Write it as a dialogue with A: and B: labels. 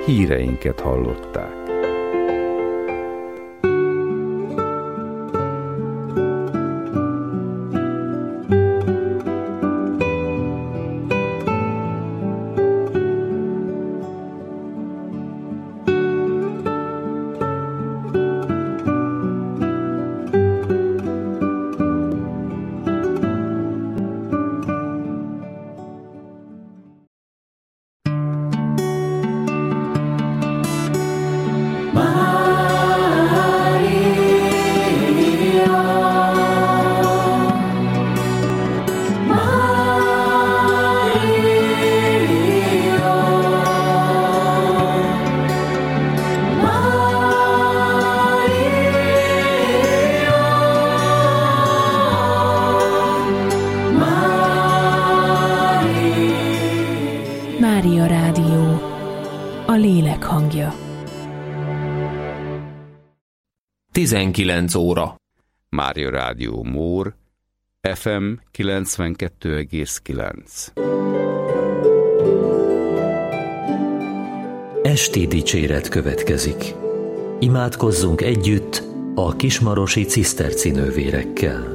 A: híreinket hallották.
B: Mária Rádió, a lélek hangja.
C: 19 óra.
A: Mária Rádió Mór, FM 92,9.
D: Esti dicséret következik. Imádkozzunk együtt a kismarosi ciszterci nővérekkel.